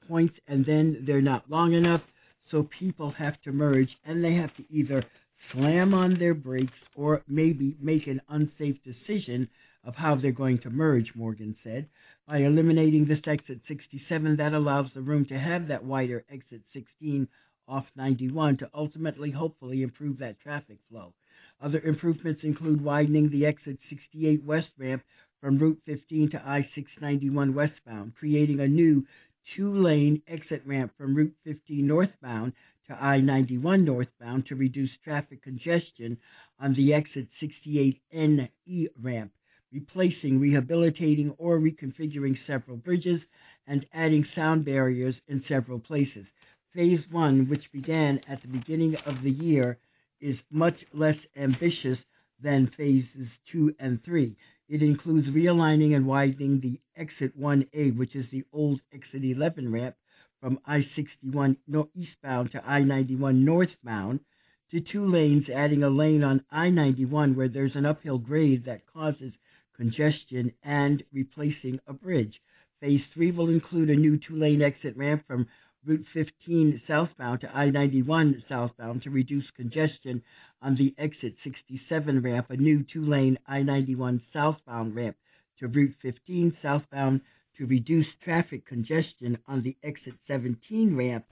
points, and then they're not long enough, so people have to merge, and they have to either slam on their brakes or maybe make an unsafe decision of how they're going to merge, Morgan said. By eliminating this exit sixty-seven, that allows the room to have that wider exit sixteen off ninety-one to ultimately, hopefully, improve that traffic flow. Other improvements include widening the exit sixty-eight west ramp from Route fifteen to I six ninety-one westbound, creating a new two-lane exit ramp from Route fifteen northbound to I ninety-one northbound to reduce traffic congestion on the exit sixty-eight N E ramp, replacing, rehabilitating, or reconfiguring several bridges, and adding sound barriers in several places. Phase one, which began at the beginning of the year, is much less ambitious than phases two and three. It includes realigning and widening the exit one A, which is the old exit eleven ramp, from I sixty-one no- eastbound to I ninety-one northbound, to two lanes, adding a lane on I ninety-one where there's an uphill grade that causes congestion, and replacing a bridge. Phase three will include a new two-lane exit ramp from Route fifteen southbound to I ninety-one southbound to reduce congestion on the exit sixty-seven ramp, a new two-lane I ninety-one southbound ramp to Route fifteen southbound to reduce traffic congestion on the exit seventeen ramp,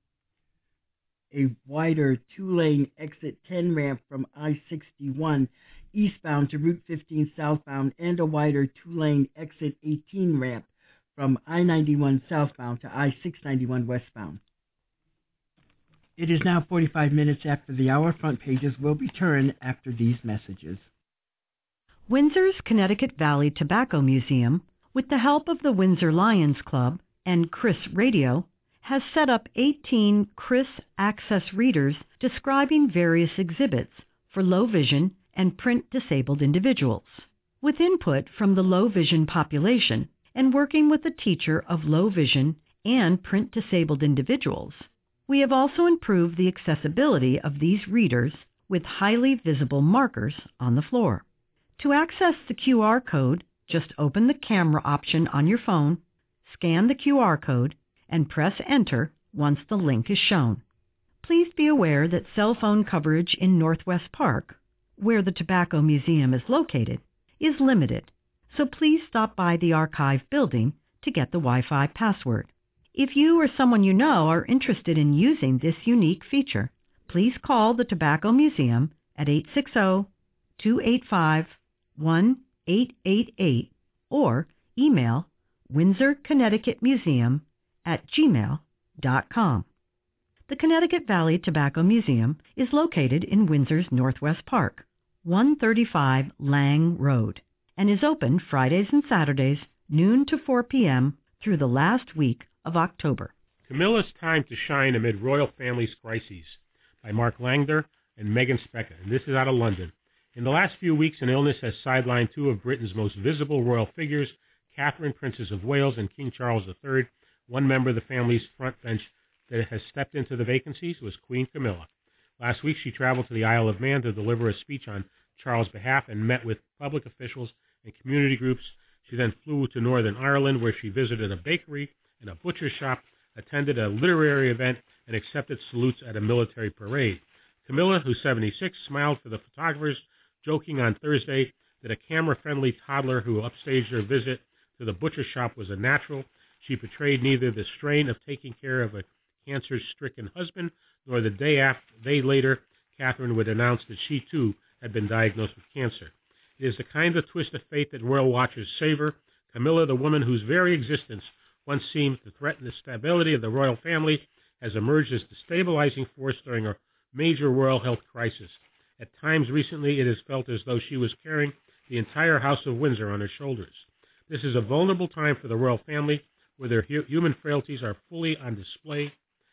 a wider two-lane exit ten ramp from I sixty-one eastbound to Route fifteen southbound, and a wider two-lane exit eighteen ramp from I ninety-one southbound to I six ninety-one westbound. It is now forty-five minutes after the hour. Front pages will return after these messages. Windsor's Connecticut Valley Tobacco Museum, with the help of the Windsor Lions Club and Chris Radio, has set up eighteen Chris Access readers describing various exhibits for low vision and print-disabled individuals. With input from the low vision population and working with a teacher of low vision and print-disabled individuals, we have also improved the accessibility of these readers with highly visible markers on the floor. To access the Q R code, just open the camera option on your phone, scan the Q R code, and press Enter once the link is shown. Please be aware that cell phone coverage in Northwest Park, where the Tobacco Museum is located, is limited, so please stop by the archive building to get the Wi-Fi password. If you or someone you know are interested in using this unique feature, please call the Tobacco Museum at eight six zero, two eight five, one eight eight eight or email windsor connecticut museum at gmail dot com. The Connecticut Valley Tobacco Museum is located in Windsor's Northwest Park, one thirty-five Lang Road, and is open Fridays and Saturdays, noon to four p.m. through the last week of October. Camilla's Time to Shine Amid Royal Family's Crises by Mark Langdor and Megan Specka, and this is out of London. In the last few weeks, an illness has sidelined two of Britain's most visible royal figures, Catherine, Princess of Wales, and King Charles the Third. One member of the family's front bench that has stepped into the vacancies was Queen Camilla. Last week, she traveled to the Isle of Man to deliver a speech on Charles' behalf and met with public officials and community groups. She then flew to Northern Ireland, where she visited a bakery and a butcher shop, attended a literary event, and accepted salutes at a military parade. Camilla, who's seventy-six, smiled for the photographers, joking on Thursday that a camera-friendly toddler who upstaged her visit to the butcher shop was a natural. She portrayed neither the strain of taking care of a cancer-stricken husband, nor the day after, day later, Catherine would announce that she, too, had been diagnosed with cancer. It is the kind of twist of fate that royal watchers savor. Camilla, the woman whose very existence once seemed to threaten the stability of the royal family, has emerged as the stabilizing force during a major royal health crisis. At times recently, it has felt as though she was carrying the entire House of Windsor on her shoulders. This is a vulnerable time for the royal family, where their hu- human frailties are fully on display.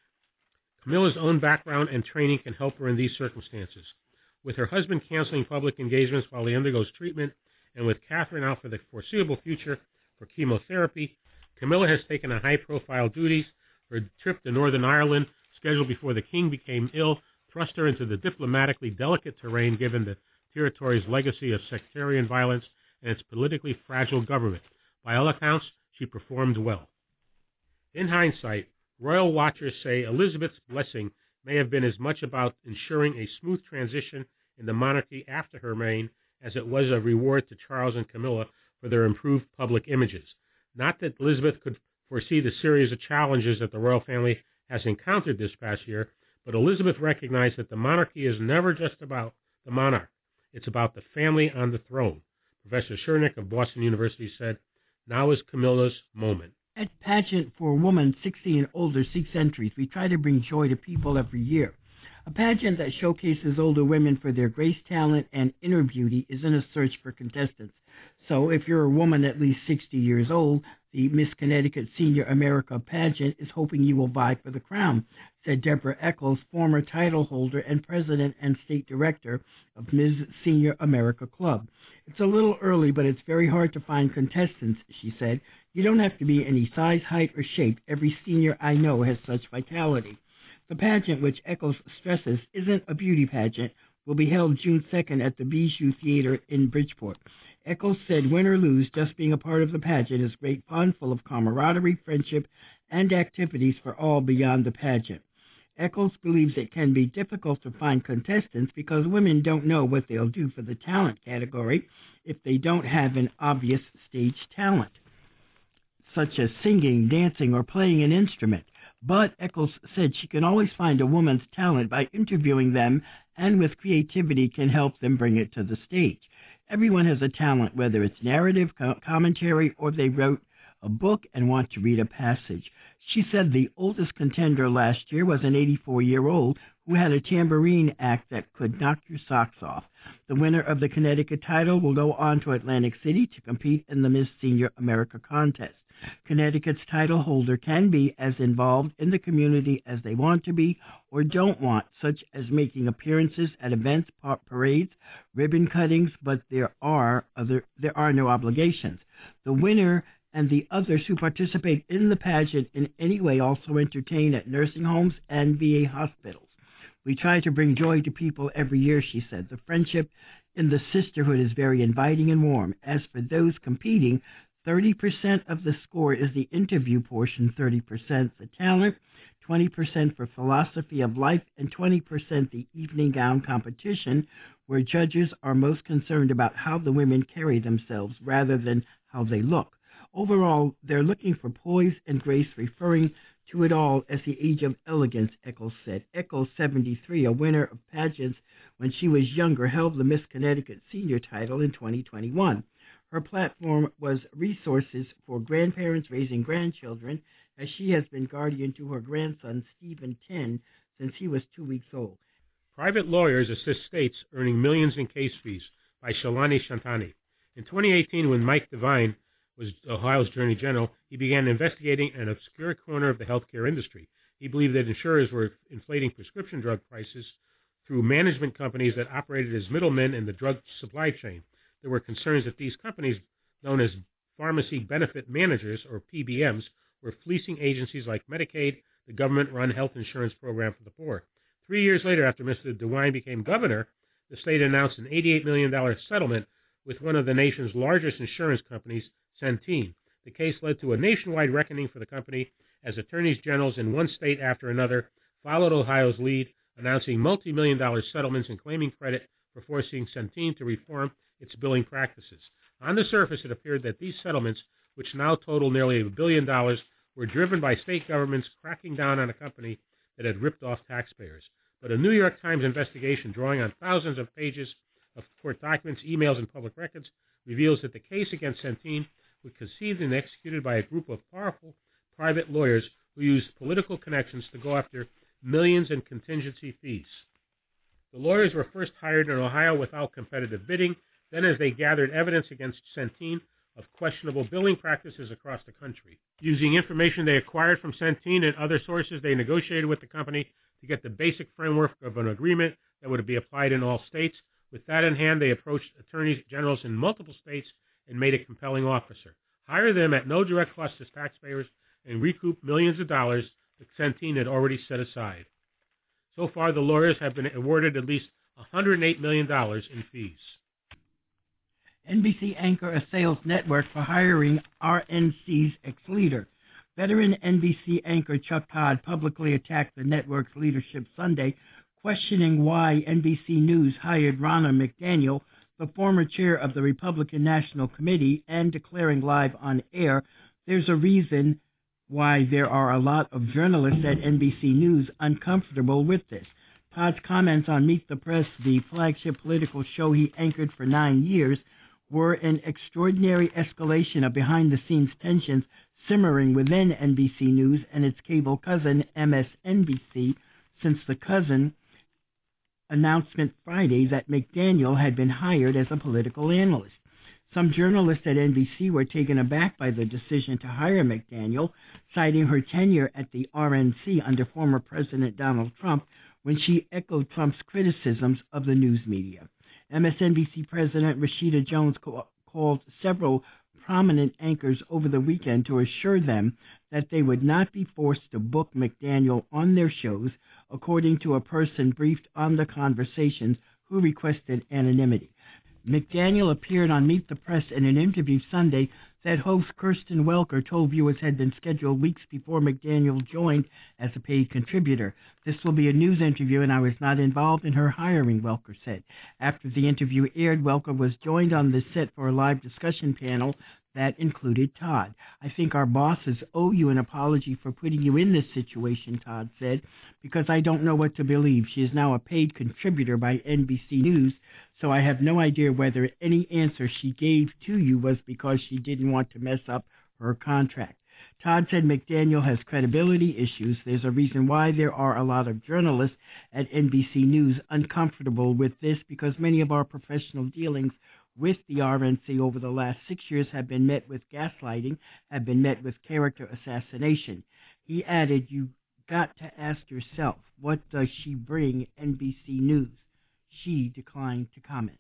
Camilla's own background and training can help her in these circumstances. With her husband canceling public engagements while he undergoes treatment, and with Catherine out for the foreseeable future for chemotherapy, Camilla has taken on high-profile duties. Her trip to Northern Ireland, scheduled before the king became ill, thrust her into the diplomatically delicate terrain given the territory's legacy of sectarian violence and its politically fragile government. By all accounts, she performed well. In hindsight, royal watchers say Elizabeth's blessing may have been as much about ensuring a smooth transition in the monarchy after her reign as it was a reward to Charles and Camilla for their improved public images. Not that Elizabeth could foresee the series of challenges that the royal family has encountered this past year, but Elizabeth recognized that the monarchy is never just about the monarch. It's about the family on the throne. Professor Shernick of Boston University said, "Now is Camilla's moment." At Pageant for Women sixty and Older Seeks Entries, we try to bring joy to people every year. A pageant that showcases older women for their grace, talent, and inner beauty is in a search for contestants. So if you're a woman at least sixty years old, the Miss Connecticut Senior America pageant is hoping you will vie for the crown, said Deborah Eccles, former title holder and president and state director of Miz Senior America Club. It's a little early, but it's very hard to find contestants, she said. You don't have to be any size, height, or shape. Every senior I know has such vitality. The pageant, which Eccles stresses isn't a beauty pageant, will be held June second at the Bijou Theater in Bridgeport. Eccles said, win or lose, just being a part of the pageant is great fun, full of camaraderie, friendship, and activities for all beyond the pageant. Eccles believes it can be difficult to find contestants because women don't know what they'll do for the talent category if they don't have an obvious stage talent, such as singing, dancing, or playing an instrument. But Eccles said she can always find a woman's talent by interviewing them and with creativity can help them bring it to the stage. Everyone has a talent, whether it's narrative, co- commentary, or they wrote a book and want to read a passage. She said the oldest contender last year was an eighty-four-year-old who had a tambourine act that could knock your socks off. The winner of the Connecticut title will go on to Atlantic City to compete in the Miss Senior America contest. Connecticut's title holder can be as involved in the community as they want to be or don't want, such as making appearances at events, parades, ribbon cuttings, but there are other there are no obligations. The winner and the others who participate in the pageant in any way also entertain at nursing homes and V A hospitals. We try to bring joy to people every year, she said. The friendship in the sisterhood is very inviting and warm. As for those competing, thirty percent of the score is the interview portion, thirty percent the talent, twenty percent for philosophy of life, and twenty percent the evening gown competition, where judges are most concerned about how the women carry themselves rather than how they look. Overall, they're looking for poise and grace, referring to it all as the age of elegance, Eccles said. Eccles, seventy-three, a winner of pageants when she was younger, held the Miss Connecticut Senior title in twenty twenty-one. Her platform was resources for grandparents raising grandchildren, as she has been guardian to her grandson, Stephen ten, since he was two weeks old. Private lawyers assist states earning millions in case fees, by Shalani Shantani. In twenty eighteen, when Mike Devine was Ohio's Attorney General, he began investigating an obscure corner of the healthcare industry. He believed that insurers were inflating prescription drug prices through management companies that operated as middlemen in the drug supply chain. There were concerns that these companies, known as pharmacy benefit managers, or P B Ms, were fleecing agencies like Medicaid, the government-run health insurance program for the poor. Three years later, after Mister DeWine became governor, the state announced an eighty-eight million dollars settlement with one of the nation's largest insurance companies, Centene. The case led to a nationwide reckoning for the company as attorneys generals in one state after another followed Ohio's lead, announcing multi-million dollar settlements and claiming credit for forcing Centene to reform its billing practices. On the surface, it appeared that these settlements, which now total nearly a billion dollars, were driven by state governments cracking down on a company that had ripped off taxpayers. But a New York Times investigation drawing on thousands of pages of court documents, emails, and public records reveals that the case against Centene was conceived and executed by a group of powerful private lawyers who used political connections to go after millions in contingency fees. The lawyers were first hired in Ohio without competitive bidding. Then, as they gathered evidence against Centene of questionable billing practices across the country, using information they acquired from Centene and other sources, they negotiated with the company to get the basic framework of an agreement that would be applied in all states. With that in hand, they approached attorneys generals in multiple states and made a compelling offer: hire them at no direct cost to taxpayers and recoup millions of dollars that Centene had already set aside. So far, the lawyers have been awarded at least one hundred eight million dollars in fees. N B C anchor assails network for hiring R N C's ex-leader. Veteran N B C anchor Chuck Todd publicly attacked the network's leadership Sunday, questioning why N B C News hired Ronna McDaniel, the former chair of the Republican National Committee, and declaring live on air, "There's a reason why there are a lot of journalists at N B C News uncomfortable with this." Todd's comments on Meet the Press, the flagship political show he anchored for nine years, were an extraordinary escalation of behind-the-scenes tensions simmering within N B C News and its cable cousin, M S N B C, since the cousin announcement Friday that McDaniel had been hired as a political analyst. Some journalists at N B C were taken aback by the decision to hire McDaniel, citing her tenure at the R N C under former President Donald Trump, when she echoed Trump's criticisms of the news media. M S N B C President Rashida Jones co- called several prominent anchors over the weekend to assure them that they would not be forced to book McDaniel on their shows, according to a person briefed on the conversations who requested anonymity. McDaniel appeared on Meet the Press in an interview Sunday that host Kirsten Welker told viewers had been scheduled weeks before McDaniel joined as a paid contributor. "This will be a news interview, and I was not involved in her hiring," Welker said. After the interview aired, Welker was joined on the set for a live discussion panel that included Todd. "I think our bosses owe you an apology for putting you in this situation," Todd said, "because I don't know what to believe. She is now a paid contributor by N B C News, so I have no idea whether any answer she gave to you was because she didn't want to mess up her contract." Todd said McDaniel has credibility issues. "There's a reason why there are a lot of journalists at N B C News uncomfortable with this, because many of our professional dealings with the R N C over the last six years have been met with gaslighting, have been met with character assassination." He added, "You got to ask yourself, what does she bring N B C News?" She declined to comment.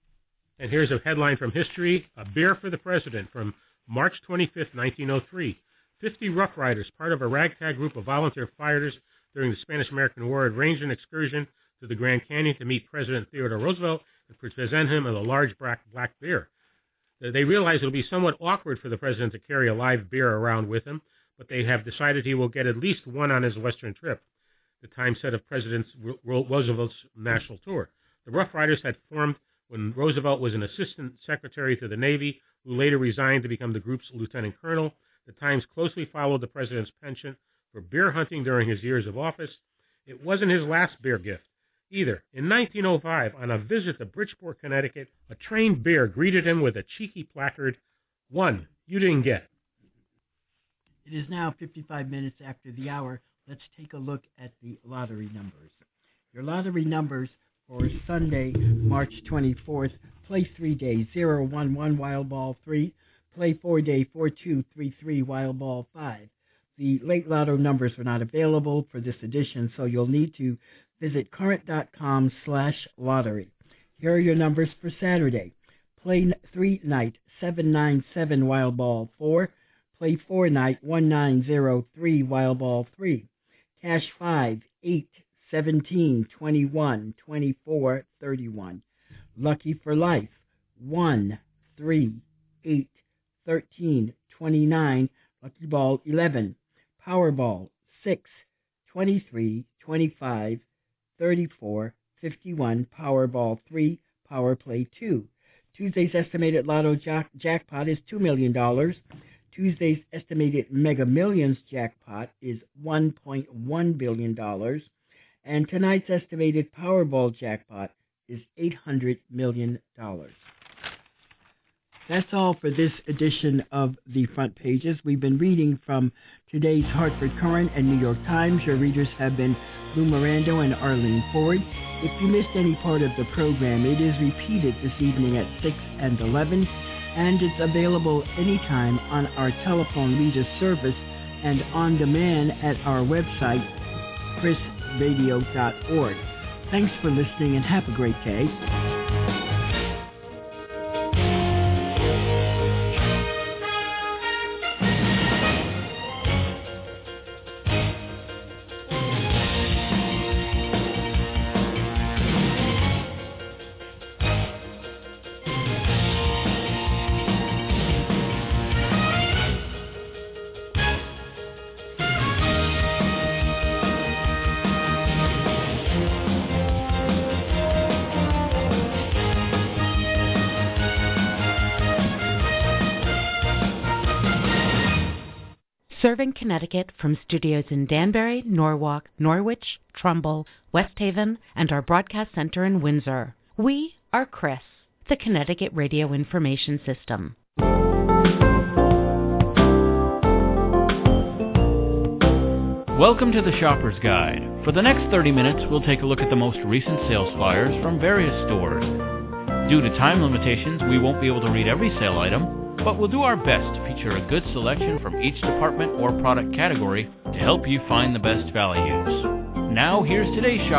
And here's a headline from history: "A Beer for the President," from March twenty-fifth, nineteen oh three. Fifty Rough Riders, part of a ragtag group of volunteer fighters during the Spanish-American War, had arranged an excursion to the Grand Canyon to meet President Theodore Roosevelt and present him with a large black, black bear. They realized it will be somewhat awkward for the president to carry a live bear around with him, but they have decided he will get at least one on his Western trip, the time set of President Roosevelt's national tour. The Rough Riders had formed when Roosevelt was an assistant secretary to the Navy, who later resigned to become the group's lieutenant colonel. The Times closely followed the president's penchant for bear hunting during his years of office. It wasn't his last bear gift either. In nineteen oh five, on a visit to Bridgeport, Connecticut, a trained bear greeted him with a cheeky placard, "One you didn't get." It is now fifty-five minutes after the hour. Let's take a look at the lottery numbers. Your lottery numbers for Sunday, March twenty-fourth, play three day zero one one wild ball three, play four day four two three three wild ball five. The late lotto numbers are not available for this edition, so you'll need to visit current.com slash lottery. Here are your numbers for Saturday. Play three night seven nine seven wild ball four, play four night one nine zero three wild ball three. Cash five, eight, seventeen, twenty-one, twenty-four, thirty-one. Lucky for life, one, three, eight, thirteen, twenty-nine. Lucky ball eleven. Powerball six, twenty-three, twenty-five, thirty-four, fifty-one. Powerball three, Power Play two. Tuesday's estimated lotto jack- jackpot is two million dollars. Tuesday's estimated Mega Millions jackpot is one point one billion dollars. And tonight's estimated Powerball jackpot is eight hundred million dollars. That's all for this edition of the Front Pages. We've been reading from today's Hartford Courant and New York Times. Your readers have been Lou Mirando and Arlene Ford. If you missed any part of the program, it is repeated this evening at six and eleven, and it's available anytime on our telephone reader service and on demand at our website, chris radio dot org. Thanks for listening and have a great day. Serving Connecticut from studios in Danbury, Norwalk, Norwich, Trumbull, West Haven, and our broadcast center in Windsor. We are C R I S, the Connecticut Radio Information System. Welcome to the Shopper's Guide. For the next thirty minutes, we'll take a look at the most recent sales flyers from various stores. Due to time limitations, we won't be able to read every sale item, but we'll do our best to feature a good selection from each department or product category to help you find the best values. Now, here's today's shop.